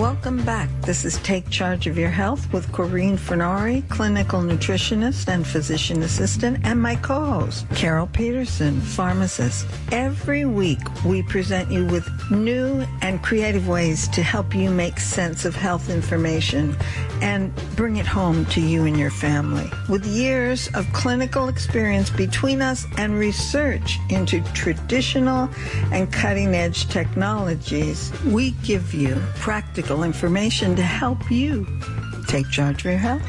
Welcome back. This is Take Charge of Your Health with Corinne Fernari, clinical nutritionist and physician assistant, and my co-host, Carol Peterson, pharmacist. Every week, we present you with new and creative ways to help you make sense of health information and bring it home to you and your family. With years of clinical experience between us and research into traditional and cutting-edge technologies, we give you practical information to help you take charge of your health.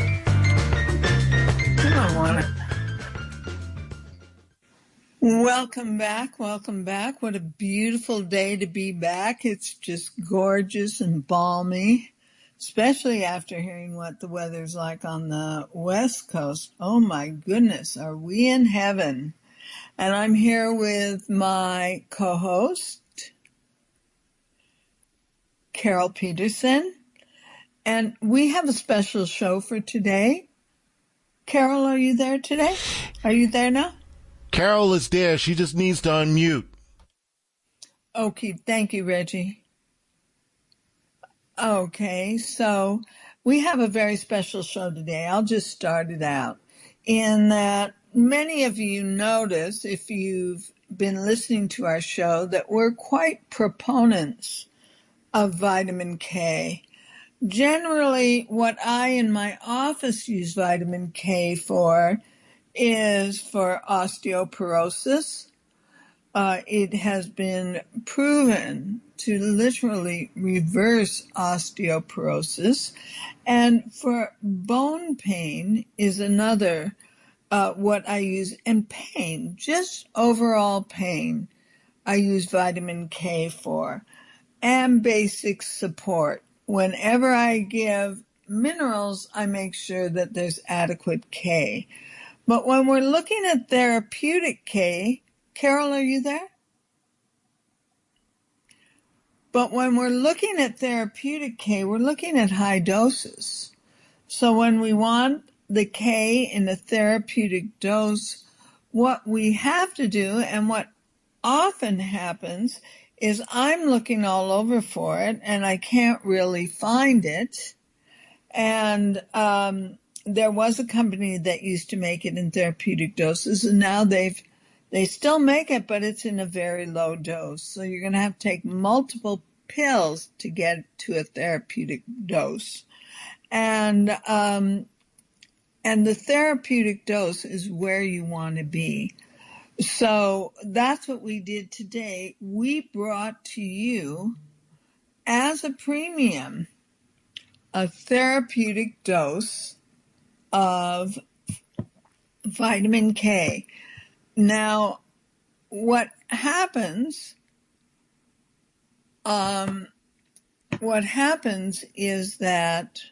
Welcome back. Welcome back. What a beautiful day to be back. It's just gorgeous and balmy, especially after hearing what the weather's like on the West Coast. Oh my goodness, are we in heaven? And I'm here with my co-host, Carol Peterson, and we have a special show for today. Carol, are you there today? Are you there now? Carol is there. She just needs to unmute. Okay, thank you, Reggie. Okay, so we have a very special show today. I'll just start it out in that many of you notice, if you've been listening to our show, that we're quite proponents of vitamin K. Generally, what I in my office use vitamin K for is for osteoporosis. It has been proven to literally reverse osteoporosis. And for bone pain is another what I use. And pain, just overall pain, I use vitamin K for. And basic support. Whenever I give minerals, I make sure that there's adequate K. But when we're looking at therapeutic K, Carol, are you there? But when we're looking at therapeutic K, we're looking at high doses. So when we want the K in a therapeutic dose, what we have to do, and what often happens, is I'm looking all over for it and I can't really find it. And there was a company that used to make it in therapeutic doses, and now they still make it, but it's in a very low dose. So you're going to have to take multiple pills to get to a therapeutic dose. And the therapeutic dose is where you want to be. So that's what we did today. We brought to you, as a premium, a therapeutic dose of vitamin K. Now, what happens is that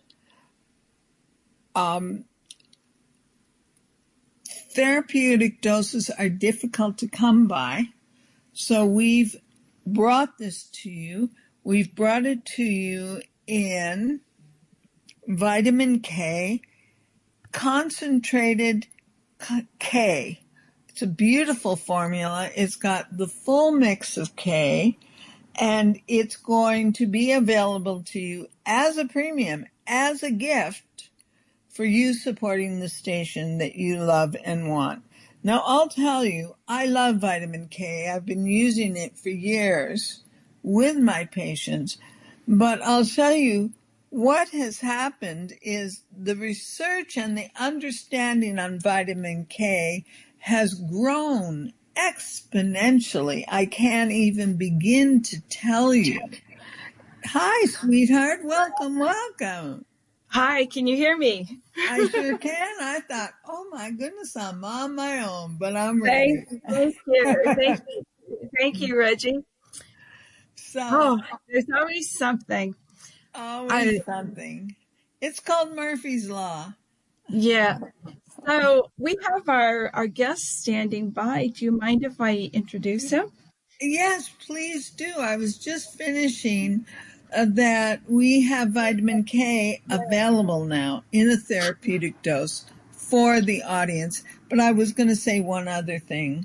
therapeutic doses are difficult to come by, so we've brought this to you. We've brought it to you in vitamin K, concentrated K. It's a beautiful formula. It's got the full mix of K, and it's going to be available to you as a premium, as a gift, for you supporting the station that you love and want. Now, I'll tell you, I love vitamin K. I've been using it for years with my patients. But I'll tell you, what has happened is the research and the understanding on vitamin K has grown exponentially. I can't even begin to tell you. Hi, sweetheart. Welcome, welcome. Hi, can you hear me? I sure can. I thought, oh my goodness, I'm on my own, but I'm ready. Thank you. Thank you, Reggie. So, there's always something. Always something. It's called Murphy's Law. Yeah. So we have our guest standing by. Do you mind if I introduce him? Yes, please do. I was just finishing that we have vitamin K available now in a therapeutic dose for the audience. But I was going to say one other thing.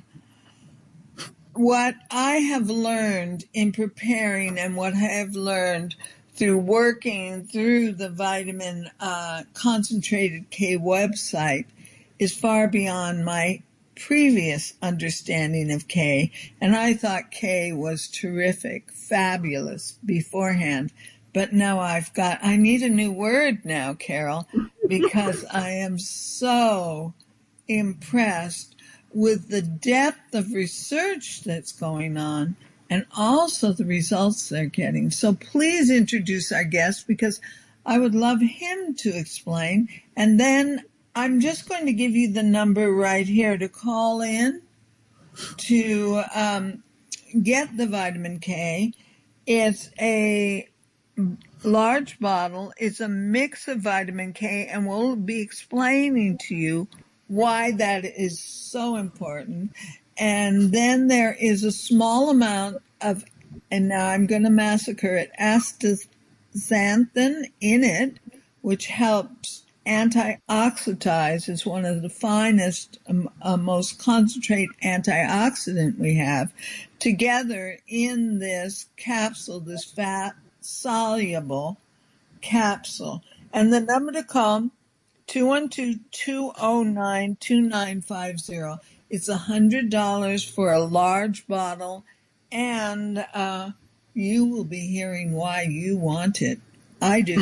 What I have learned in preparing and what I have learned through working through the vitamin concentrated K website is far beyond my previous understanding of K, and I thought K was terrific, fabulous beforehand. But now I need a new word now, Carol, because I am so impressed with the depth of research that's going on and also the results they're getting. So please introduce our guest, because I would love him to explain. And then I'm just going to give you the number right here to call in to get the vitamin K. It's a large bottle. It's a mix of vitamin K, and we'll be explaining to you why that is so important. And then there is a small amount of, and now I'm going to massacre it, astaxanthin in it, which helps antioxidize. It's one of the finest, most concentrate antioxidant we have, together in this capsule, this fat soluble capsule. And the number to call, 212-209-2950. It's $100 for a large bottle, and you will be hearing why you want it. I do.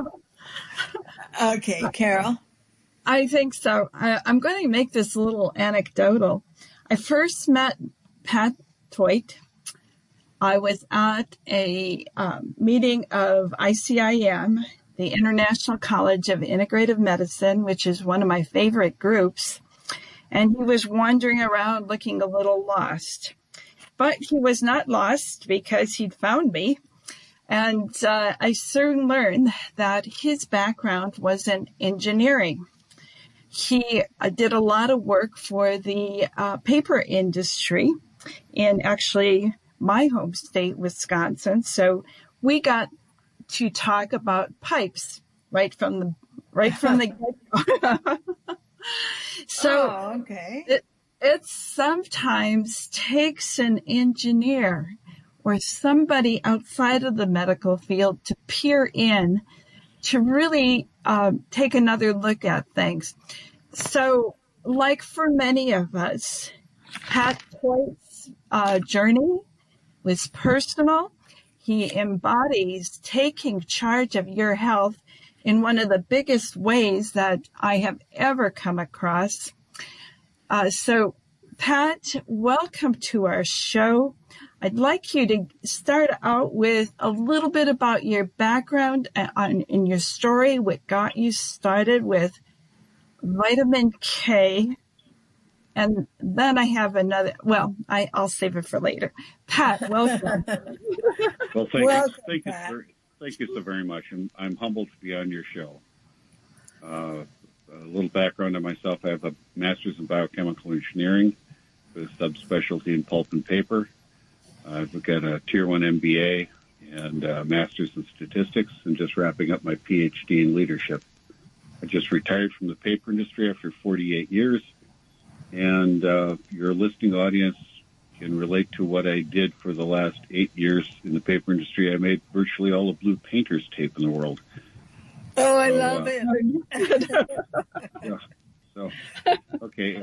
Okay, Carol? I think so. I'm going to make this a little anecdotal. I first met Pat Toit. I was at a meeting of ICIM, the International College of Integrative Medicine, which is one of my favorite groups. And he was wandering around looking a little lost. But he was not lost because he'd found me. And I soon learned that his background was in engineering. He did a lot of work for the paper industry in actually my home state, Wisconsin. So we got to talk about pipes right from the get-go. So okay. It sometimes takes an engineer or somebody outside of the medical field to peer in to really take another look at things. So, like for many of us, Pat Toit's journey was personal. He embodies taking charge of your health in one of the biggest ways that I have ever come across. So, Pat, welcome to our show. I'd like you to start out with a little bit about your background and your story, what got you started with vitamin K. And then I have another, I'll save it for later. Pat, welcome. Well, thank you so very much. I'm humbled to be on your show. A little background on myself. I have a master's in biochemical engineering with a subspecialty in pulp and paper. I've got a Tier 1 MBA and a master's in statistics, and just wrapping up my PhD in leadership. I just retired from the paper industry after 48 years, and your listening audience can relate to what I did for the last 8 years in the paper industry. I made virtually all the blue painters tape in the world. Oh, I love it. Yeah. So, okay.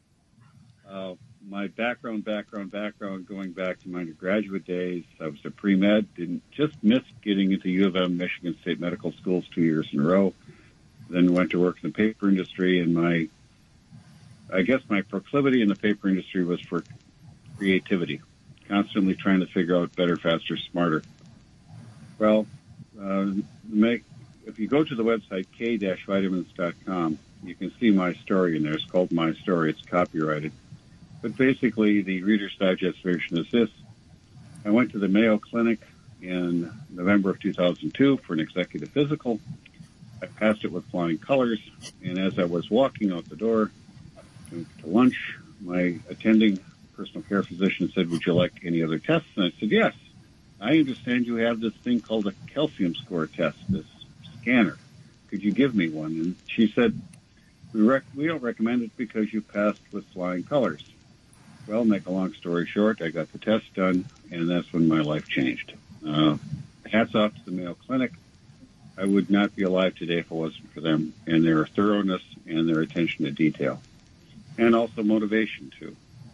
My background, going back to my undergraduate days, I was a pre-med, just missed getting into U of M, Michigan State Medical Schools 2 years in a row. Then went to work in the paper industry, and my proclivity in the paper industry was for creativity, constantly trying to figure out better, faster, smarter. Well, if you go to the website k-vitamins.com, you can see my story in there. It's called My Story. It's copyrighted. But basically, the Reader's Digest version is this. I went to the Mayo Clinic in November of 2002 for an executive physical. I passed it with flying colors, and as I was walking out the door to lunch, my attending personal care physician said, "Would you like any other tests?" And I said, "Yes. I understand you have this thing called a calcium score test, this scanner. Could you give me one?" And she said, we don't recommend it because you passed with flying colors. Well, make a long story short, I got the test done, and that's when my life changed. hats off to the Mayo Clinic. I would not be alive today if it wasn't for them and their thoroughness and their attention to detail. And also motivation, too.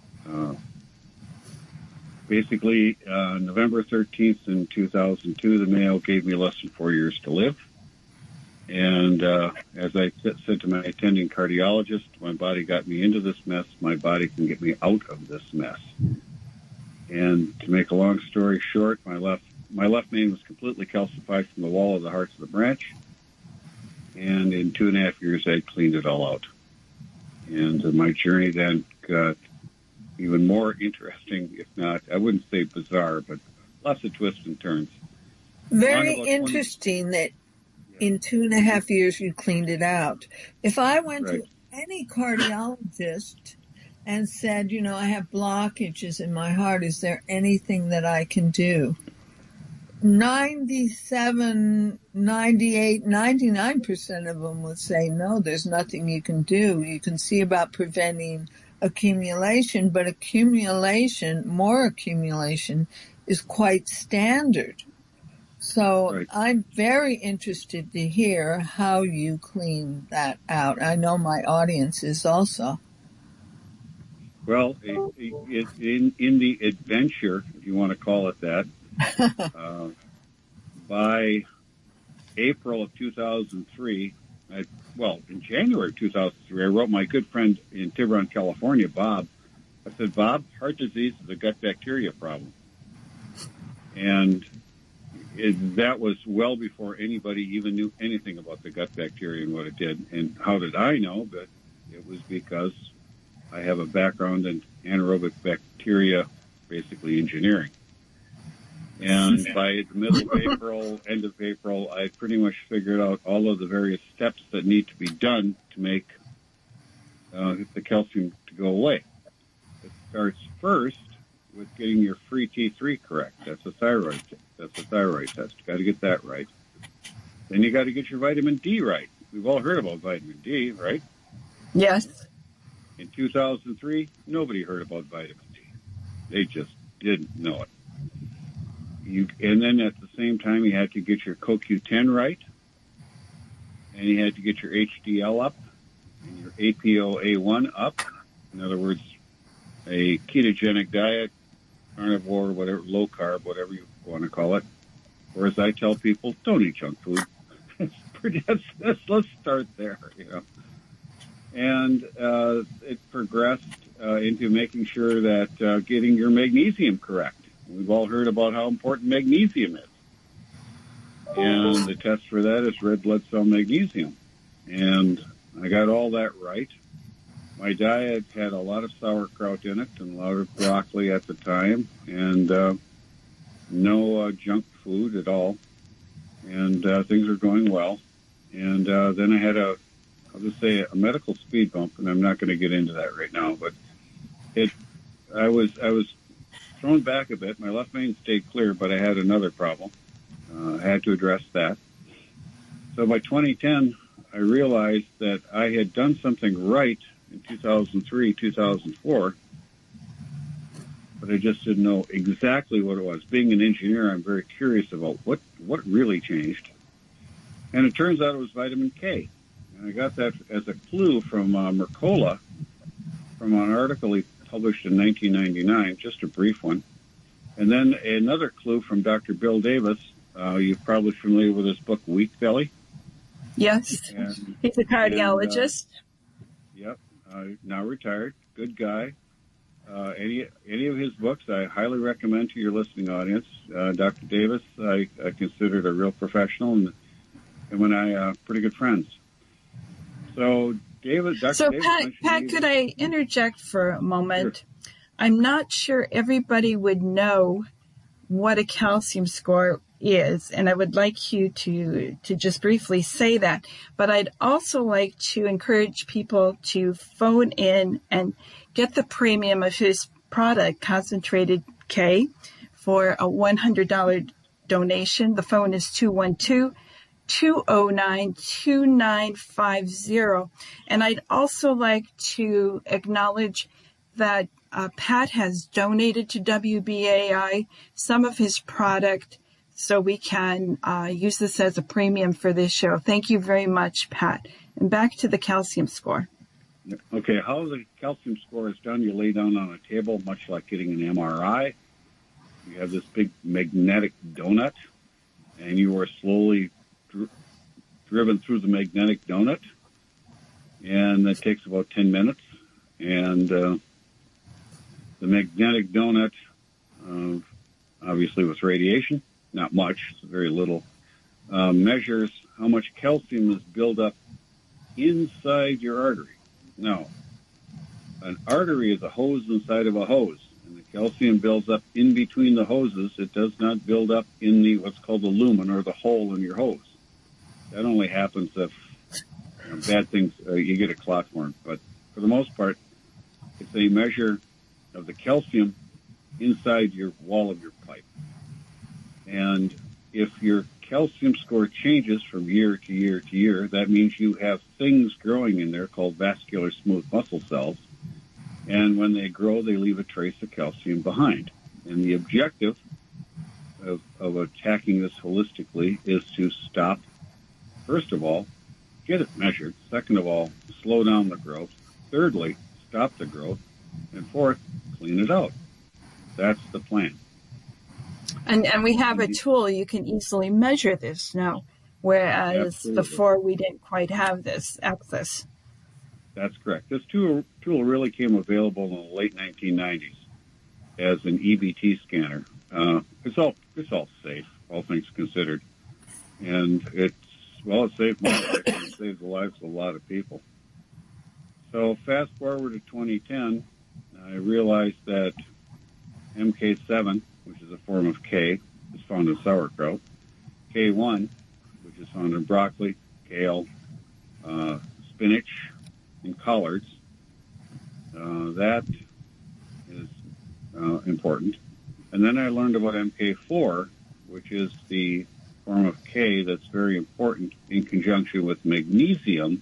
Basically, November 13th in 2002, the Mayo gave me less than 4 years to live. And as I said to my attending cardiologist, my body got me into this mess. My body can get me out of this mess. And to make a long story short, my left main was completely calcified from the wall of the heart to the branch. And in 2.5 years, I cleaned it all out. And my journey then got even more interesting, if not, I wouldn't say bizarre, but lots of twists and turns. Very interesting that in 2.5 years you cleaned it out. If I went to any cardiologist and said, I have blockages in my heart, is there anything that I can do? 97, 98, 99% of them would say, no, there's nothing you can do. You can see about preventing accumulation, but more accumulation is quite standard. So I'm very interested to hear how you clean that out. I know my audience is also. Well, in the adventure, if you want to call it that, by April of 2003, in January of 2003, I wrote my good friend in Tiburon, California, Bob. I said, Bob, heart disease is a gut bacteria problem. And that was well before anybody even knew anything about the gut bacteria and what it did. And how did I know? But it was because I have a background in anaerobic bacteria, basically engineering. And by the middle of April, end of April, I pretty much figured out all of the various steps that need to be done to make the calcium to go away. It starts first with getting your free T3 correct. That's a thyroid test. You got to get that right. Then you got to get your vitamin D right. We've all heard about vitamin D, right? Yes. In 2003, nobody heard about vitamin D. They just didn't know it. And then at the same time, you had to get your CoQ10 right, and you had to get your HDL up, and your APOA1 up. In other words, a ketogenic diet, carnivore, whatever, low carb, whatever you want to call it. Or as I tell people, don't eat junk food. Let's start there, And it progressed into making sure that getting your magnesium correct. We've all heard about how important magnesium is. And the test for that is red blood cell magnesium. And I got all that right. My diet had a lot of sauerkraut in it and a lot of broccoli at the time and no junk food at all. And things are going well. And then I had I'll just say a medical speed bump, and I'm not going to get into that right now, but I was thrown back a bit. My left main stayed clear, but I had another problem. I had to address that. So by 2010, I realized that I had done something right in 2003, 2004, but I just didn't know exactly what it was. Being an engineer, I'm very curious about what really changed. And it turns out it was vitamin K. And I got that as a clue from Mercola, from an article he published in 1999, just a brief one. And then another clue from Dr. Bill Davis. You're probably familiar with his book, Wheat Belly. Yes, he's a cardiologist. Yep, now retired, good guy. Any of his books, I highly recommend to your listening audience. Dr. Davis, I considered a real professional, and when I pretty good friends. So David, Dr. So Davis, Pat, could I interject for a moment? Sure. I'm not sure everybody would know what a calcium score is, and I would like you to just briefly say that. But I'd also like to encourage people to phone in and get the premium of his product, Concentrated K, for a $100 donation. The phone is 212-209-2950. And I'd also like to acknowledge that Pat has donated to WBAI some of his product so we can use this as a premium for this show. Thank you very much, Pat. And back to the calcium score. Okay, how the calcium score is done, you lay down on a table, much like getting an MRI. You have this big magnetic donut, and you are slowly driven through the magnetic donut, and that takes about 10 minutes. And the magnetic donut, obviously with radiation, not much, it's very little, measures how much calcium is built up inside your artery. Now, an artery is a hose inside of a hose, and the calcium builds up in between the hoses. It does not build up in the what's called the lumen, or the hole in your hose. That only happens if bad things, you get a clot form. But for the most part, it's a measure of the calcium inside your wall of your pipe. And if your calcium score changes from year to year to year, that means you have things growing in there called vascular smooth muscle cells. And when they grow, they leave a trace of calcium behind. And the objective of attacking this holistically is to stop, first of all, get it measured. Second of all, slow down the growth. Thirdly, stop the growth. And fourth, clean it out. That's the plan. And we have a tool you can easily measure this now, whereas Absolutely. Before we didn't quite have this access. That's correct. This tool really came available in the late 1990s as an EBT scanner. It's all safe, all things considered, and it saved my life and it saved the lives of a lot of people. So fast forward to 2010, I realized that MK7, which is a form of K, is found in sauerkraut. K1, which is found in broccoli, kale, spinach, and collards. That is important. And then I learned about MK4, which is the form of K that's very important in conjunction with magnesium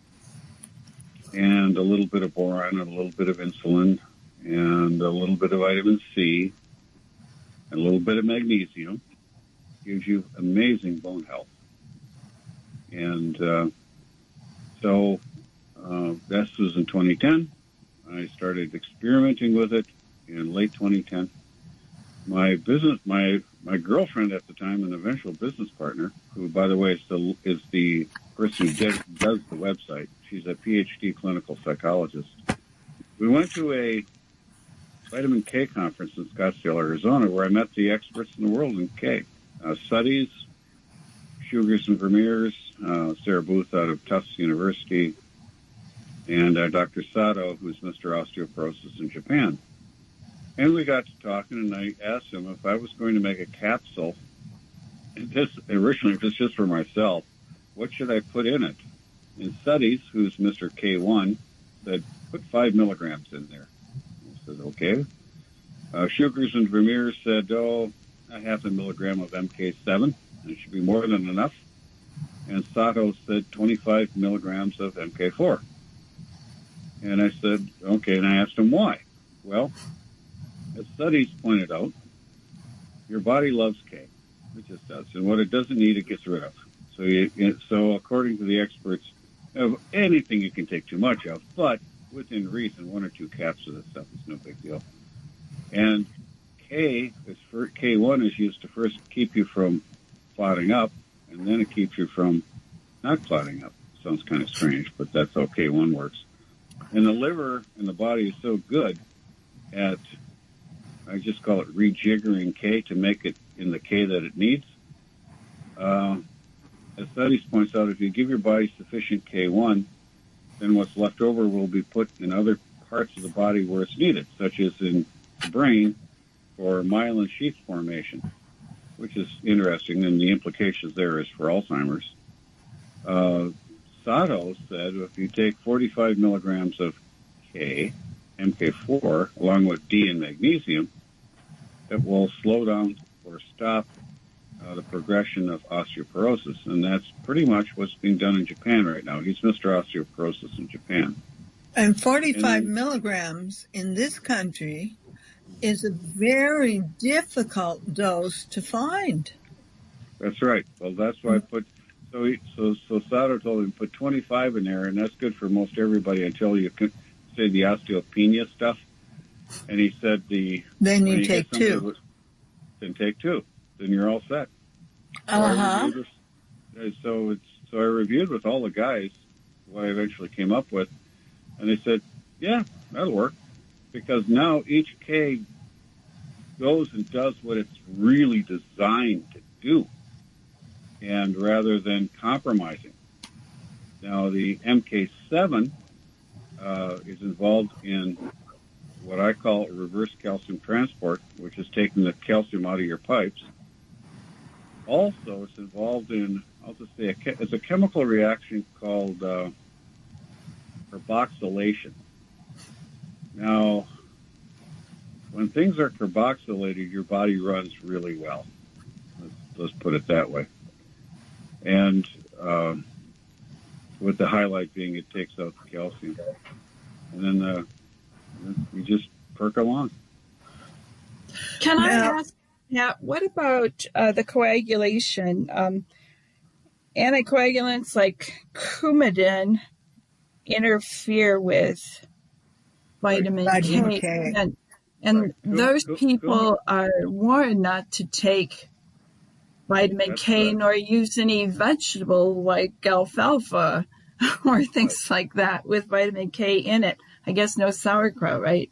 and a little bit of boron and a little bit of insulin and a little bit of vitamin C and a little bit of magnesium. Gives you amazing bone health. And so this was in 2010. I started experimenting with it in late 2010. My girlfriend at the time, an eventual business partner, who, by the way, is the person who does the website. She's a PhD clinical psychologist. We went to a vitamin K conference in Scottsdale, Arizona, where I met the experts in the world in K. Suddies, Shugars and Vermeers, Sarah Booth out of Tufts University, and Dr. Sato, who's Mr. Osteoporosis in Japan. And we got to talking, and I asked him if I was going to make a capsule, and originally it was just for myself, what should I put in it? And Suddies, who's Mr. K1, said, put 5 milligrams in there. I said, okay. Shugars and Vermeers said, a half a milligram of MK7. It should be more than enough. And Sato said 25 milligrams of MK4. And I said, okay, and I asked him why. Well, as studies pointed out, your body loves K. It just does. And what it doesn't need, it gets rid of. So according to the experts, of anything you can take too much of, but within reason, 1 or 2 caps of this stuff is no big deal. And K1 is used to first keep you from clotting up, and then it keeps you from not clotting up. Sounds kind of strange, but that's how K1 works. And the liver and the body is so good at, I just call it rejiggering K to make it in the K that it needs. As studies points out, if you give your body sufficient K1, then what's left over will be put in other parts of the body where it's needed, such as in the brain for myelin sheath formation, which is interesting, and the implications there is for Alzheimer's. Sato said if you take 45 milligrams of K, MK4, along with D and magnesium, it will slow down or stop the progression of osteoporosis. And that's pretty much what's being done in Japan right now. He's Mr. Osteoporosis in Japan. And 45 milligrams in this country is a very difficult dose to find. That's right. Well, that's why I put. So Sato told him put 25 in there, and that's good for most everybody until you say the osteopenia stuff. And he said then you take 2. Then take 2. Then you're all set. So I reviewed with all the guys what I eventually came up with, and they said, yeah, that'll work, because now each K goes and does what it's really designed to do, and rather than compromising. Now the MK7 is involved in what I call reverse calcium transport, which is taking the calcium out of your pipes. Also, it's involved in, I'll just say, it's a chemical reaction called carboxylation. Now, when things are carboxylated, your body runs really well. Let's put it that way. And with the highlight being it takes out the calcium. And then you just perk along. Can I ask, Pat, what about the coagulation? Anticoagulants like Coumadin interfere with vitamin K. And those people are warned not to take vitamin K nor use any vegetable like alfalfa or things like that with vitamin K in it. I guess no sauerkraut, right?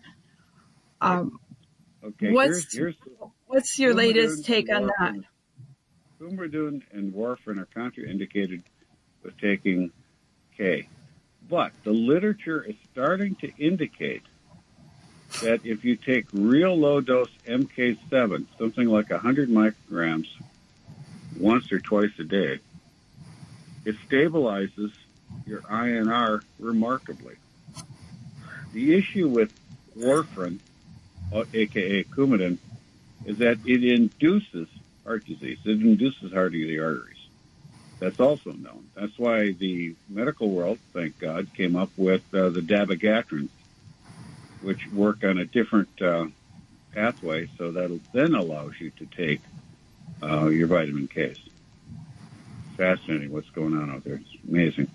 Okay. What's your latest take on that? Coumadin and warfarin are contraindicated with taking K. But the literature is starting to indicate that if you take real low-dose MK7, something like 100 micrograms, once or twice a day, it stabilizes your INR remarkably. The issue with warfarin, aka Coumadin, is that it induces heart disease. It induces heart of the arteries. That's also known. That's why the medical world, thank God, came up with the dabigatran, which work on a different pathway, so that then allows you to take your vitamin Ks. Fascinating what's going on out there. It's amazing.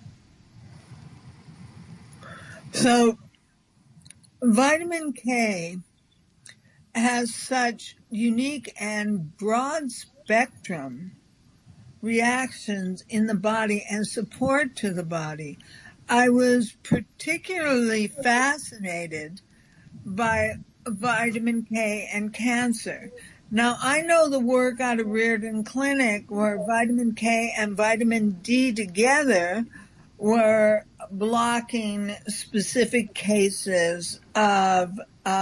So vitamin K has such unique and broad spectrum reactions in the body and support to the body. I was particularly fascinated by vitamin K and cancer. Now, I know the work out of Reardon Clinic where vitamin K and vitamin D together were blocking specific cases of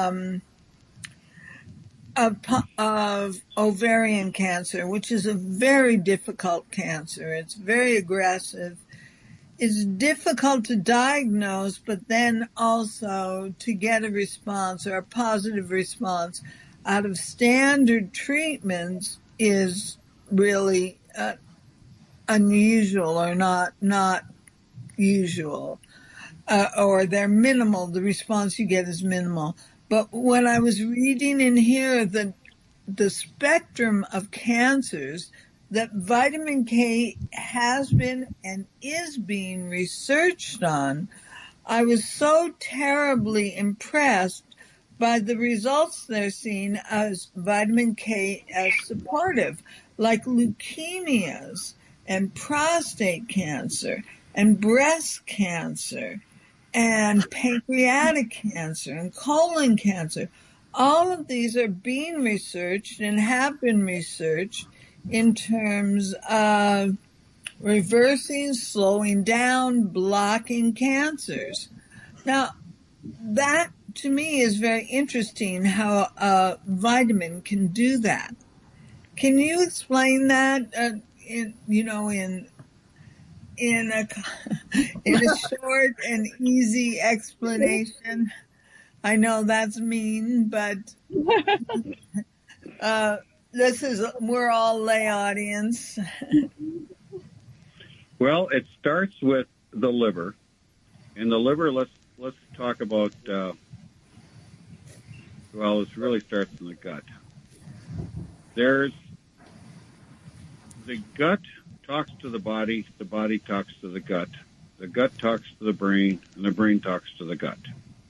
ovarian cancer, which is a very difficult cancer. It's very aggressive. It's difficult to diagnose, but then also to get a response or a positive response out of standard treatments is really unusual or not usual, or they're minimal. The response you get is minimal. But when I was reading in here the spectrum of cancers that vitamin K has been and is being researched on, I was so terribly impressed by the results they're seeing as vitamin K as supportive, like leukemias and prostate cancer and breast cancer and pancreatic cancer and colon cancer. All of these are being researched and have been researched in terms of reversing, slowing down, blocking cancers. Now, that to me is very interesting how a vitamin can do that. Can you explain that in a short and easy explanation? I know that's mean, but we're all lay audience. Well, it starts with the liver. In the liver, let's talk about, it really starts in the gut. There's the gut talks to the body talks to the gut talks to the brain, and the brain talks to the gut.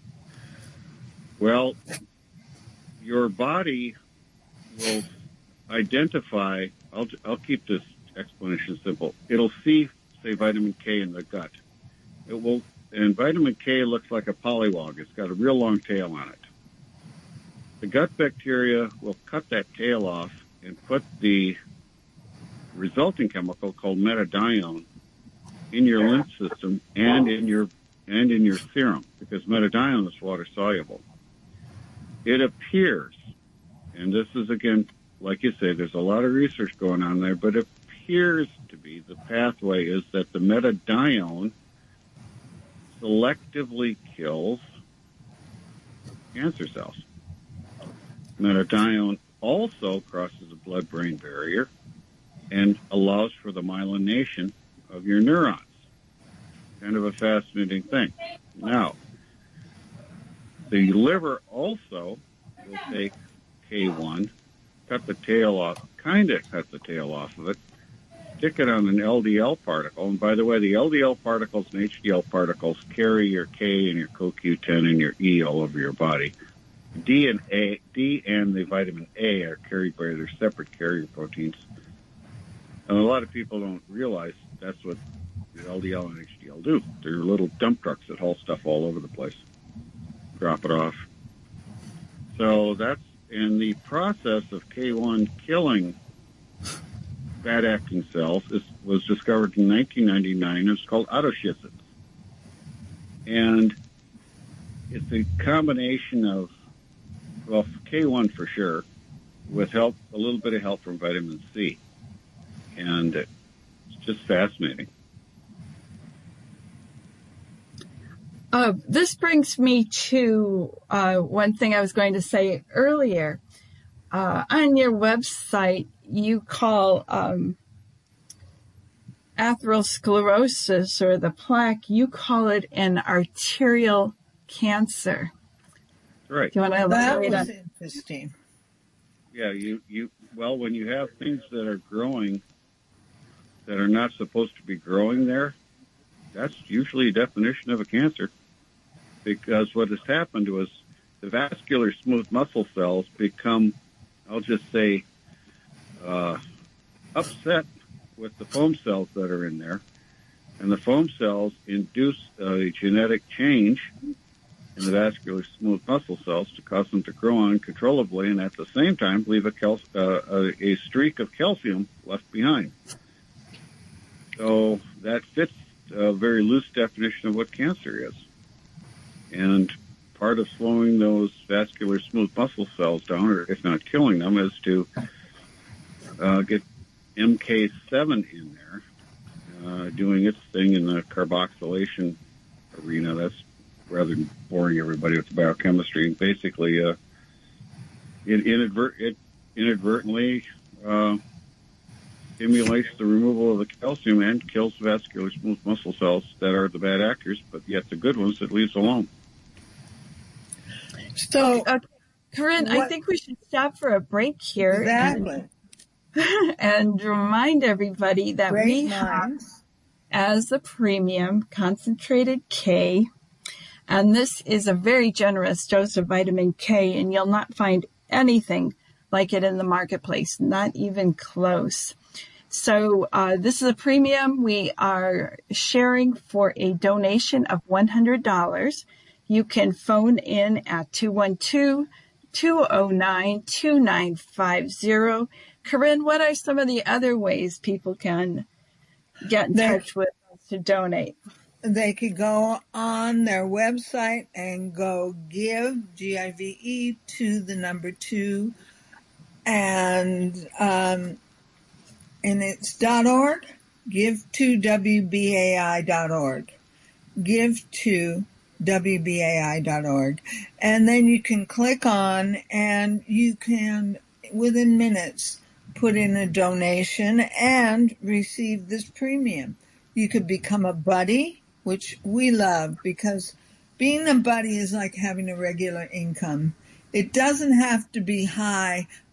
Well, your body will identify, I'll keep this explanation simple. It'll see, say, vitamin K in the gut. And vitamin K looks like a polywog. It's got a real long tail on it. The gut bacteria will cut that tail off and put the resulting chemical called metadione in your lymph system and in your serum, because metadione is water soluble. It appears, and this is again, like you say, there's a lot of research going on there, but it appears to be the pathway is that the metadione selectively kills cancer cells. Metadione also crosses the blood-brain barrier and allows for the myelination of your neurons. Kind of a fascinating thing. Now, the liver also will take K1, cut the tail off of it, stick it on an LDL particle. And by the way, the LDL particles and HDL particles carry your K and your CoQ10 and your E all over your body. D and the vitamin A are carried by their separate carrier proteins. And a lot of people don't realize that's what the LDL and HDL do. They're little dump trucks that haul stuff all over the place. Drop it off. So that's in the process of K1 killing fat-acting cells. This was discovered in 1999. It's called autoschisis. And it's a combination of, well, K1 for sure, with a little bit of help from vitamin C. And it's just fascinating. This brings me to one thing I was going to say earlier. On your website, you call atherosclerosis, or the plaque, you call it an arterial cancer. Right. Do you want to elaborate? That was interesting. Yeah, well, when you have things that are growing that are not supposed to be growing there, that's usually a definition of a cancer. Because what has happened was the vascular smooth muscle cells become, I'll just say, upset with the foam cells that are in there. And the foam cells induce a genetic change in the vascular smooth muscle cells to cause them to grow uncontrollably, and at the same time leave a streak of calcium left behind. So that fits a very loose definition of what cancer is. And part of slowing those vascular smooth muscle cells down, or if not killing them, is to get MK7 in there, doing its thing in the carboxylation arena. That's rather than boring everybody with the biochemistry. And basically, it inadvertently stimulates the removal of the calcium and kills vascular smooth muscle cells that are the bad actors, but yet the good ones it leaves alone. So, Corinne, I think we should stop for a break here. Exactly. And remind everybody that we have, as a premium, concentrated K, and this is a very generous dose of vitamin K, and you'll not find anything like it in the marketplace, not even close. So this is a premium. We are sharing for a donation of $100. You can phone in at 212-209-2950. Corinne, what are some of the other ways people can get in touch with us to donate? They could go on their website and go give, Give, to the number 2, and it's .org. Give to WBAI.org. Give to WBAI.org. And then you can click on, and you can, within minutes, put in a donation and receive this premium. You could become a buddy, which we love, because being a buddy is like having a regular income. It doesn't have to be high,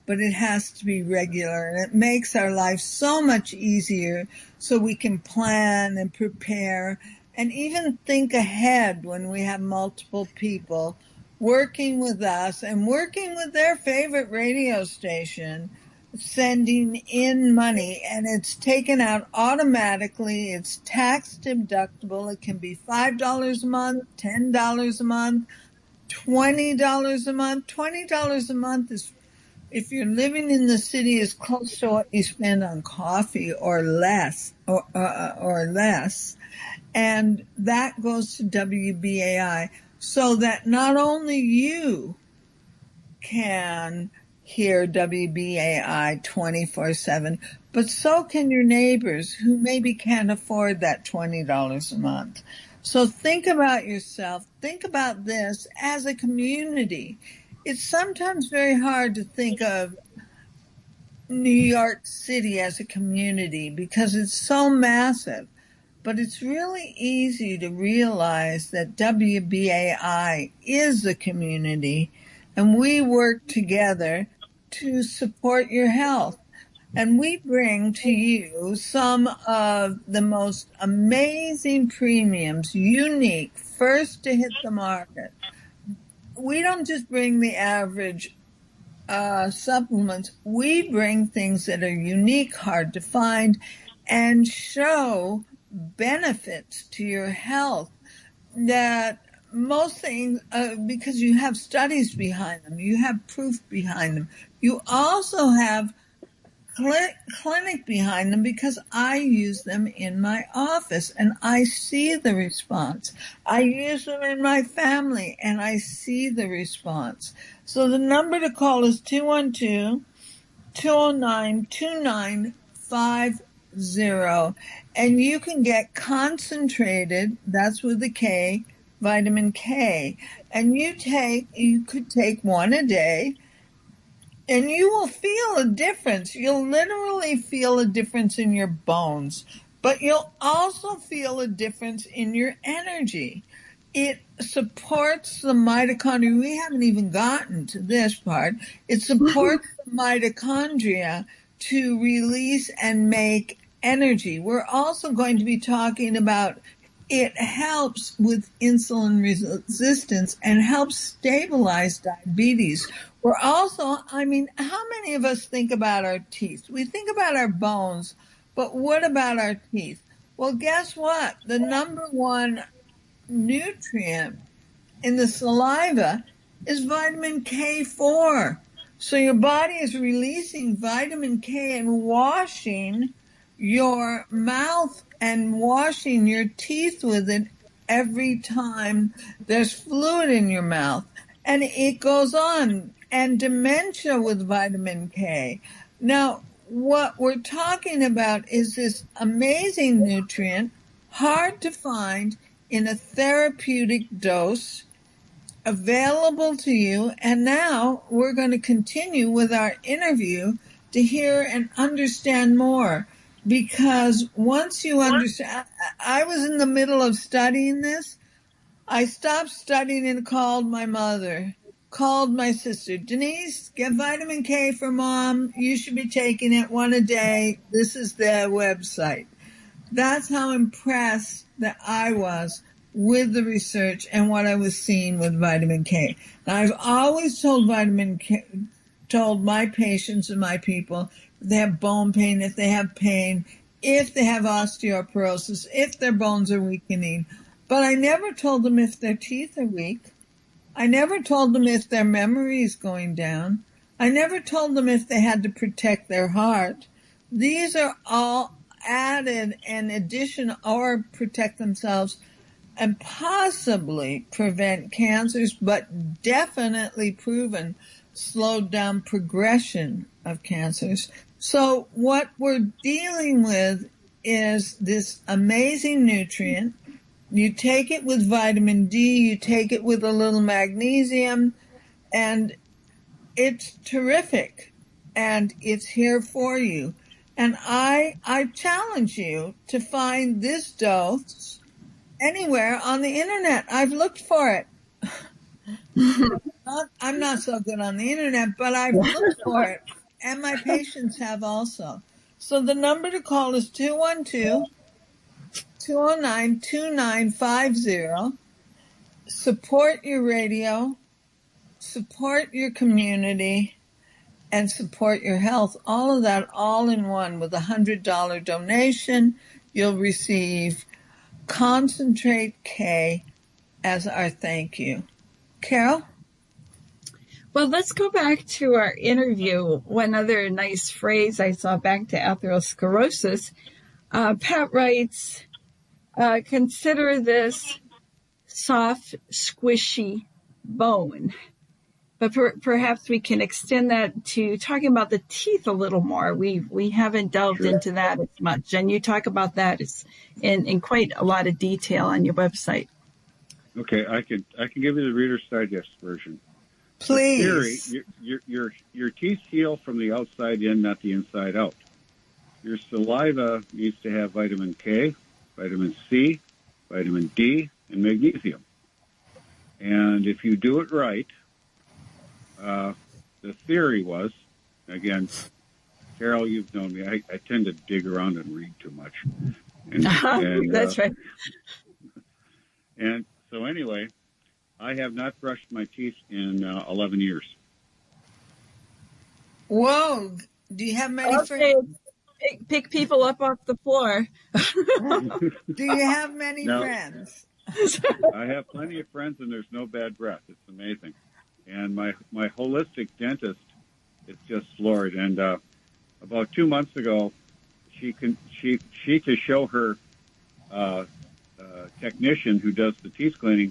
but it has to be regular. And it makes our life so much easier so we can plan and prepare and even think ahead when we have multiple people working with us and working with their favorite radio station, sending in money, and it's taken out automatically. It's tax deductible. It can be $5 a month, $10 a month, $20 a month. $20 a month is, if you're living in the city, is close to what you spend on coffee or less, or less. And that goes to WBAI, so that not only you can hear WBAI 24/7, but so can your neighbors who maybe can't afford that $20 a month. So think about yourself. Think about this as a community. It's sometimes very hard to think of New York City as a community because it's so massive. But it's really easy to realize that WBAI is a community, and we work together to support your health. And we bring to you some of the most amazing premiums, unique, first to hit the market. We don't just bring the average supplements. We bring things that are unique, hard to find, and show benefits to your health that most things, because you have studies behind them, you have proof behind them. You also have clinic behind them because I use them in my office and I see the response. I use them in my family and I see the response. So the number to call is 212-209-2950. And you can get concentrated, that's with a K, vitamin K. And you could take one a day, and you will feel a difference. You'll literally feel a difference in your bones, but you'll also feel a difference in your energy. It supports the mitochondria. We haven't even gotten to this part. It supports the mitochondria to release and make energy. We're also going to be talking about it helps with insulin resistance and helps stabilize diabetes. We're also, how many of us think about our teeth? We think about our bones, but what about our teeth? Well, guess what? The number one nutrient in the saliva is vitamin K4. So your body is releasing vitamin K and washing your mouth and washing your teeth with it every time there's fluid in your mouth. And it goes on. And dementia with vitamin K. Now, what we're talking about is this amazing nutrient, hard to find, in a therapeutic dose, available to you. And now we're going to continue with our interview to hear and understand more. Because once you understand, I was in the middle of studying this. I stopped studying and called my mother, called my sister. Denise, get vitamin K for Mom. You should be taking it one a day. This is the website. That's how impressed that I was with the research and what I was seeing with vitamin K. Now, I've always told my patients and my people, if they have bone pain, if they have pain, if they have osteoporosis, if their bones are weakening. But I never told them if their teeth are weak. I never told them if their memory is going down. I never told them if they had to protect their heart. These are all added in addition, or protect themselves and possibly prevent cancers, but definitely proven slowed down progression of cancers. So what we're dealing with is this amazing nutrient. You take it with vitamin D, you take it with a little magnesium, and it's terrific, and it's here for you. And I challenge you to find this dose anywhere on the internet. I've looked for it. I'm not so good on the internet, but I've looked for it, and my patients have also. So the number to call is 212-209-2950. Support your radio, support your community, and support your health. All of that all in one with a $100 donation. You'll receive Concentrate K as our thank you. Carol? Well, let's go back to our interview. One other nice phrase I saw back to atherosclerosis. Pat writes, consider this soft, squishy bone. But perhaps we can extend that to talking about the teeth a little more. We haven't delved into that as much. And you talk about that in quite a lot of detail on your website. Okay, I can give you the Reader's Digest version. Please. In theory, your teeth heal from the outside in, not the inside out. Your saliva needs to have vitamin K, vitamin C, vitamin D, and magnesium. And if you do it right, the theory was, again, Carol, you've known me. I tend to dig around and read too much. And that's right. And so anyway, I have not brushed my teeth in 11 years. Whoa. Do you have many friends? Pick people up off the floor. Do you have many friends? I have plenty of friends, and there's no bad breath. It's amazing. And my holistic dentist is just floored. And about 2 months ago, she to show her technician who does the teeth cleaning,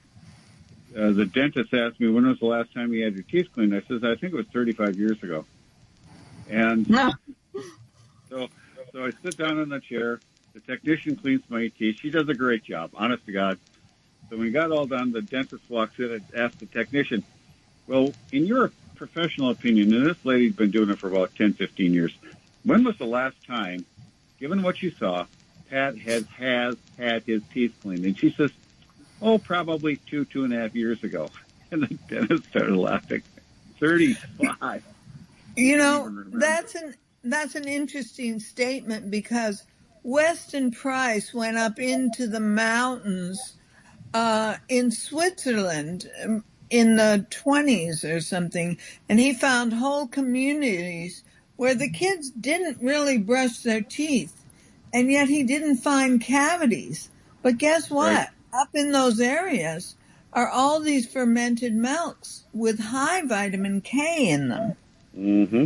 the dentist asked me, when was the last time you had your teeth cleaned? I says, I think it was 35 years ago. And so I sit down in the chair. The technician cleans my teeth. She does a great job, honest to God. So when we got all done, the dentist walks in and asks the technician, well, in your professional opinion, and this lady's been doing it for about 10, 15 years, when was the last time, given what you saw, Pat has had his teeth cleaned? And she says, oh, probably 2.5 years ago. And the dentist started laughing. 35. You know, that's an interesting statement, because Weston Price went up into the mountains in Switzerland in the 20s or something, and he found whole communities where the kids didn't really brush their teeth, and yet he didn't find cavities. But guess what? Right. Up in those areas are all these fermented milks with high vitamin K in them. Mm-hmm.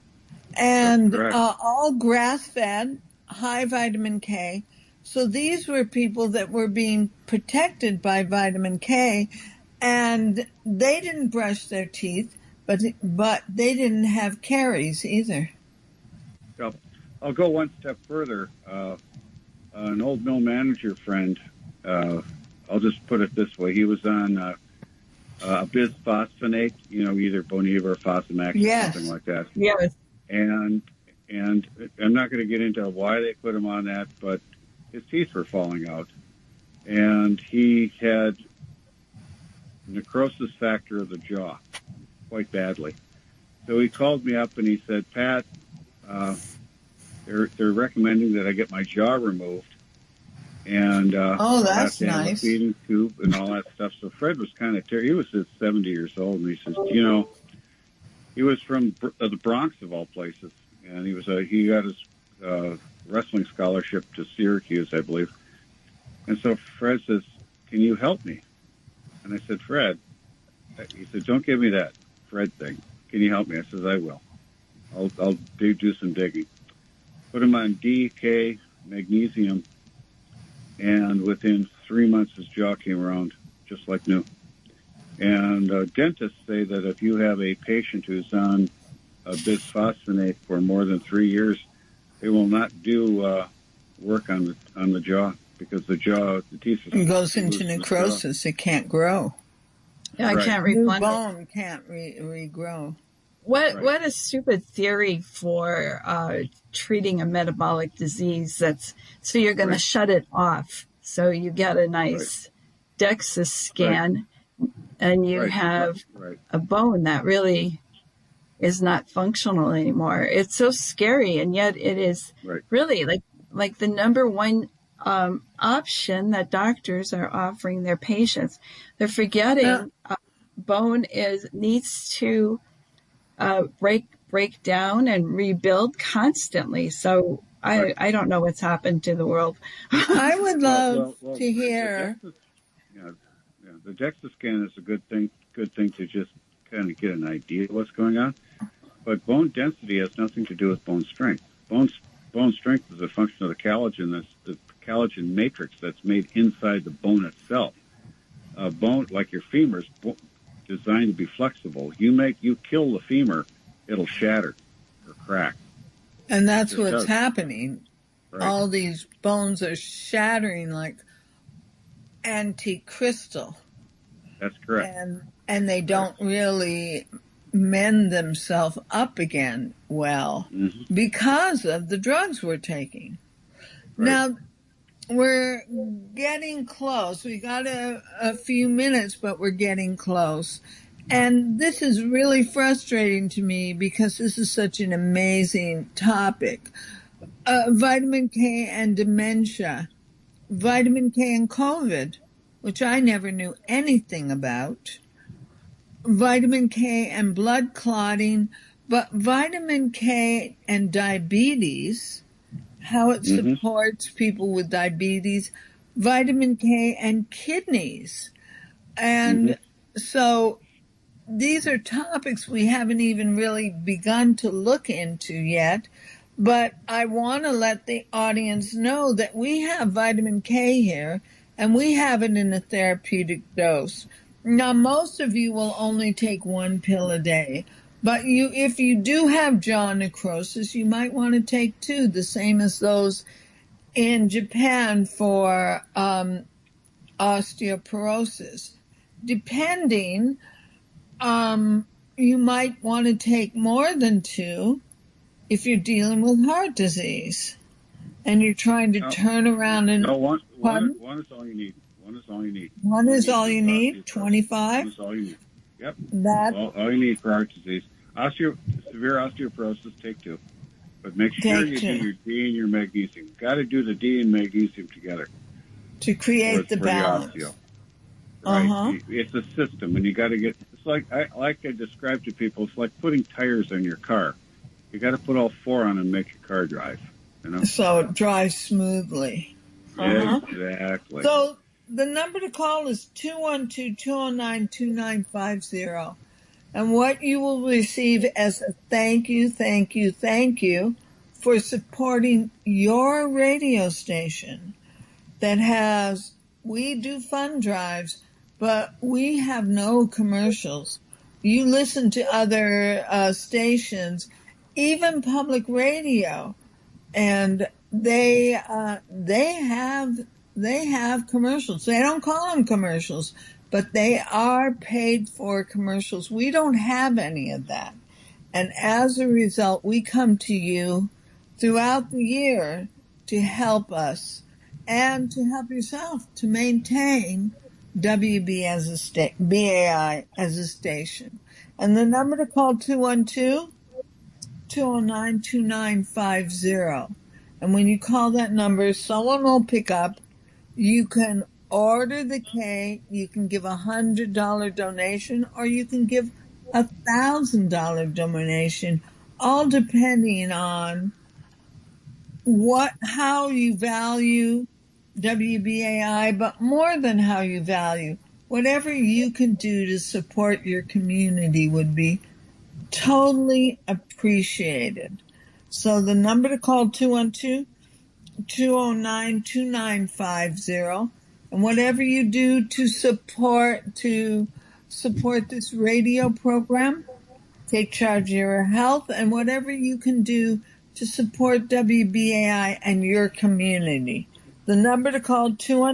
And all grass-fed, high vitamin K. So these were people that were being protected by vitamin K, and they didn't brush their teeth, but they didn't have caries either. So I'll go one step further. An old mill manager friend, I'll just put it this way, he was on bisphosphonate, either Boniva or Fosamax or something like that. Yes. And I'm not going to get into why they put him on that, but his teeth were falling out. And he had necrosis factor of the jaw quite badly. So he called me up and he said, Pat, they're recommending that I get my jaw removed. And oh, that's have to have nice. a feeding tube and all that stuff. So Fred was kind of he was 70 years old, and he says, he was from the Bronx of all places, and he got his wrestling scholarship to Syracuse, I believe. And so Fred says, can you help me? And I said, Fred, he said, don't give me that Fred thing. Can you help me? I said, I will. I'll do some digging. Put him on DK, magnesium, and within 3 months his jaw came around just like new. And dentists say that if you have a patient who's on bisphosphonate for more than 3 years, they will not do work on the jaw, because the teeth it goes into necrosis. It can't grow. Yeah, right. I can't New replenish. bone can't regrow. What a stupid theory for treating a metabolic disease. So you're going to shut it off. So you get a nice DEXA scan, and you Right. have Right. a bone that really is not functional anymore. It's so scary, and yet it is Right. really like the number one option that doctors are offering their patients. They're Now, forgetting bone needs to break down and rebuild constantly. So Right. I don't know what's happened to the world. I would love Well. to hear. Yeah, the DEXA scan is a good thing. Good thing to just kind of get an idea of what's going on. But bone density has nothing to do with bone strength. Bone strength is a function of the collagen. That's the collagen matrix that's made inside the bone itself. Bone, like your femur, is designed to be flexible. You kill the femur, it'll shatter or crack. And It that's just what's does. happening. Right. All these bones are shattering like antique crystal, That's correct. and they don't really mend themselves up again well Mm-hmm. because of the drugs we're taking. Right. Now, we're getting close. We got a few minutes, but we're getting close. And this is really frustrating to me because this is such an amazing topic. Vitamin K and dementia, vitamin K and COVID, which I never knew anything about, vitamin K and blood clotting, but vitamin K and diabetes, how it Mm-hmm. supports people with diabetes, vitamin K and kidneys. And Mm-hmm. so these are topics we haven't even really begun to look into yet. But I want to let the audience know that we have vitamin K here, and we have it in a therapeutic dose. Now, most of you will only take one pill a day, but if you do have jaw necrosis, you might want to take two, the same as those in Japan for osteoporosis. Depending, you might want to take more than two if you're dealing with heart disease and you're trying to turn around and No, one is all you need. One is all you need. One is all you Osteoporosis. need. One 25. is all you need. Yep. That All you need for heart disease. Severe osteoporosis, take two. But make sure Take you two. do your D and your magnesium. Got to do the D and magnesium together. to create the For balance. osteo. Right. Uh-huh. It's a system, and you got to get. It's like I describe to people. It's like putting tires on your car. You got to put all four on and make your car drive. You know. So it drives smoothly. Uh-huh. Exactly. So the number to call is 212-209-2950. And what you will receive as a thank you for supporting your radio station that has, we do fund drives, but we have no commercials. You listen to other stations, even public radio, and they have commercials. They don't call them commercials, but they are paid for commercials. We don't have any of that. And as a result, we come to you throughout the year to help us and to help yourself to maintain WB as a BAI as a station. And the number to call 212-209-2950. And when you call that number, someone will pick up. You can order the K, you can give $100 donation, or you can give $1,000 donation, all depending on how you value WBAI, but more than how you value, whatever you can do to support your community would be totally appreciated. So the number to call 212-209-2950, and whatever you do to support this radio program, take charge of your health, and whatever you can do to support WBAI and your community. The number to call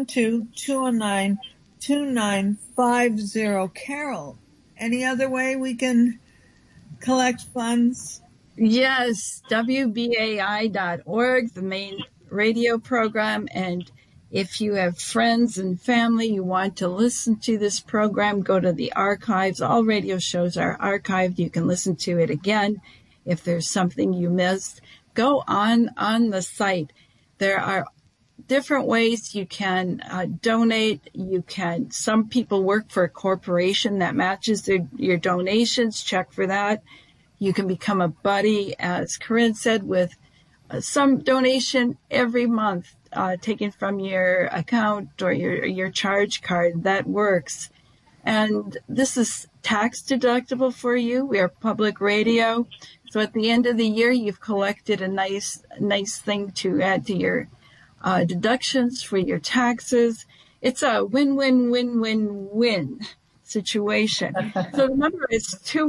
212-209-2950. Carol, any other way we can collect funds? Yes, WBAI.org, the main radio program, and If you have friends and family you want to listen to this program, go to the archives. All radio shows are archived. You can listen to it again if there's something you missed. Go on the site. There are different ways you can donate. Some people work for a corporation that matches your donations. Check for that. You can become a buddy, as Corinne said, with some donation every month taken from your account or your charge card. That works. And this is tax deductible for you. We are public radio. So at the end of the year, you've collected a nice thing to add to your deductions for your taxes. It's a win-win-win-win-win situation. So the number is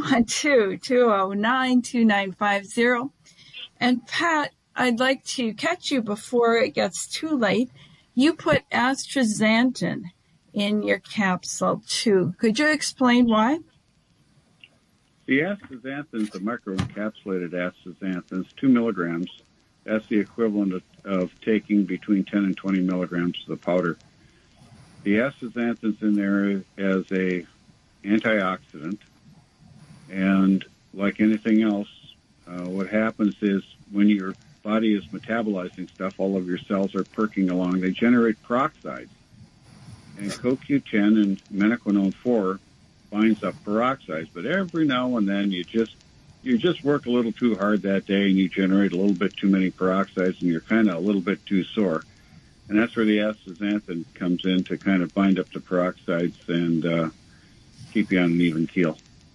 212-209-2950. And Pat, I'd like to catch you before it gets too late. You put astaxanthin in your capsule too. Could you explain why? The astaxanthin is the microencapsulated astaxanthin. It's 2 milligrams. That's the equivalent of taking between 10 and 20 milligrams of the powder. The astaxanthin's in there as a antioxidant, and like anything else, what happens is when your body is metabolizing stuff, all of your cells are perking along. They generate peroxides, and CoQ10 and menaquinone 4 binds up peroxides. But every now and then you just work a little too hard that day, and you generate a little bit too many peroxides, and you're kind of a little bit too sore. And that's where the astaxanthin comes in to kind of bind up the peroxides and keep you on an even keel.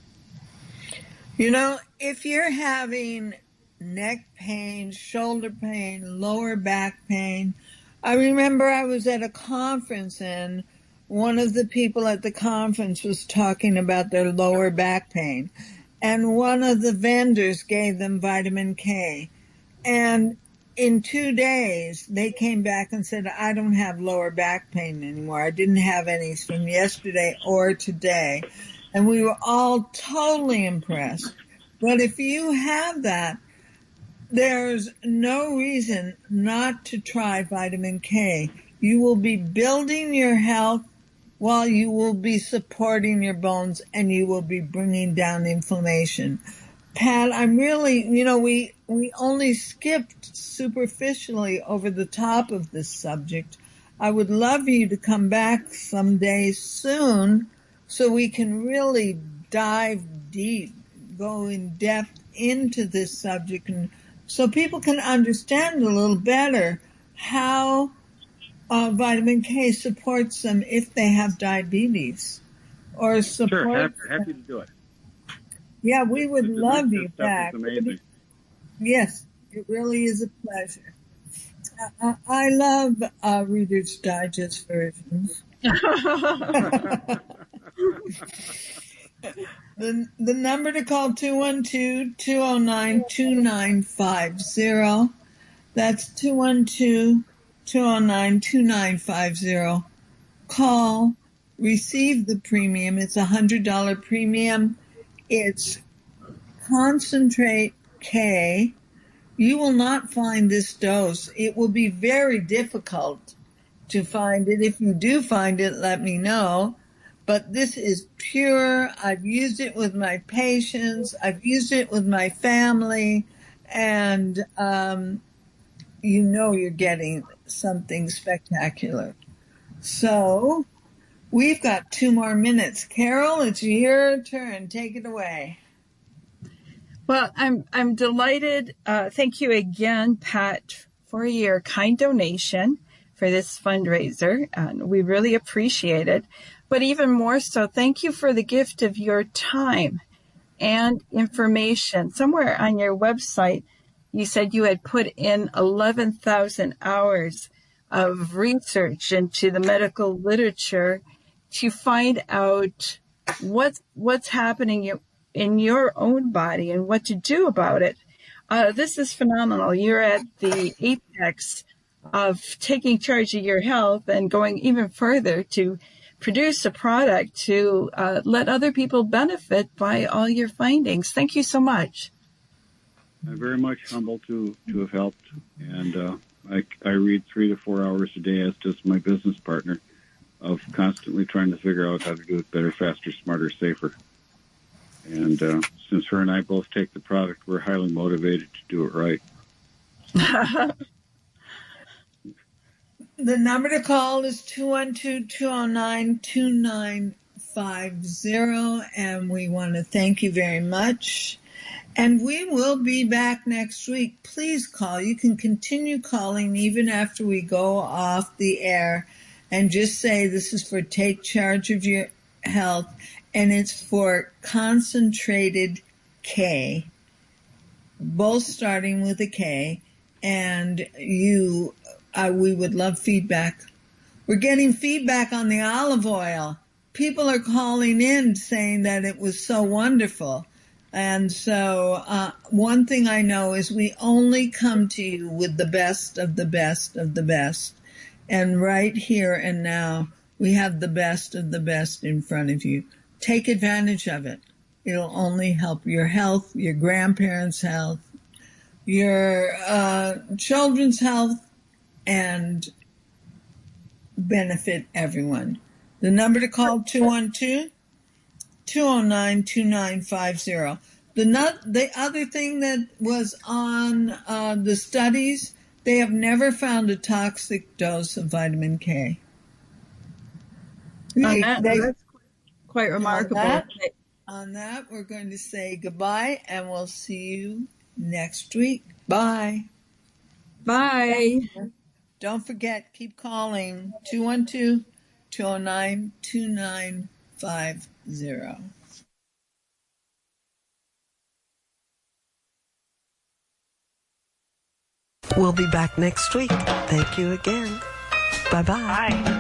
You know, if you're having neck pain, shoulder pain, lower back pain, I remember I was at a conference and one of the people at the conference was talking about their lower back pain. And one of the vendors gave them vitamin K. And in 2 days, they came back and said, I don't have lower back pain anymore. I didn't have any from yesterday or today. And we were all totally impressed. But if you have that, there's no reason not to try vitamin K. You will be building your health while you will be supporting your bones, and you will be bringing down inflammation. Pat, I'm really, we only skipped superficially over the top of this subject. I would love you to come back someday soon so we can really dive deep, go in depth into this subject, and so people can understand a little better how vitamin K supports them if they have diabetes or supports. Sure, happy to do it. Yeah, we would love you back. Amazing. Yes, it really is a pleasure. I love Reader's Digest versions. The number to call 212-209-2950. That's 212-209-2950. Call, receive the premium. It's $100 premium. It's concentrate K. You will not find this dose. It will be very difficult to find it. If you do find it, let me know. But this is pure. I've used it with my patients. I've used it with my family. And you're getting something spectacular. So we've got 2 more minutes. Carol, it's your turn. Take it away. Well, I'm delighted. Thank you again, Pat, for your kind donation for this fundraiser. And we really appreciate it. But even more so, thank you for the gift of your time and information. Somewhere on your website, you said you had put in 11,000 hours of research into the medical literature to find out what's happening in your own body and what to do about it. This is phenomenal. You're at the apex of taking charge of your health and going even further to produce a product to let other people benefit by all your findings. Thank you so much. I'm very much humbled to have helped, and I read 3 to 4 hours a day, as does my business partner, of constantly trying to figure out how to do it better, faster, smarter, safer. And since her and I both take the product, we're highly motivated to do it right. The number to call is 212-209-2950, and we want to thank you very much. And we will be back next week. Please call. You can continue calling even after we go off the air, and just say this is for Take Charge of Your Health, and it's for Concentrated K, both starting with a K, and we would love feedback. We're getting feedback on the olive oil. People are calling in saying that it was so wonderful. And so one thing I know is we only come to you with the best of the best of the best. And right here and now, we have the best of the best in front of you. Take advantage of it. It'll only help your health, your grandparents' health, your children's health, and benefit everyone. The number to call, 212-209-2950. The other thing that was on the studies, they have never found a toxic dose of vitamin K. That's quite remarkable. On that, we're going to say goodbye, and we'll see you next week. Bye. Bye. Don't forget, keep calling 212-209-2950. We'll be back next week. Thank you again. Bye-bye. Bye.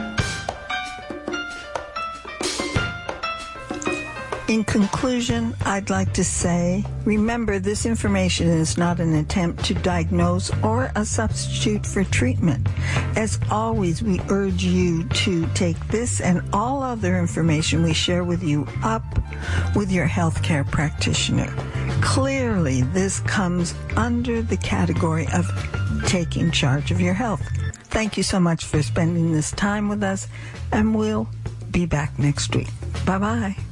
In conclusion, I'd like to say, remember, this information is not an attempt to diagnose or a substitute for treatment. As always, we urge you to take this and all other information we share with you up with your healthcare practitioner. Clearly, this comes under the category of taking charge of your health. Thank you so much for spending this time with us, and we'll be back next week. Bye-bye.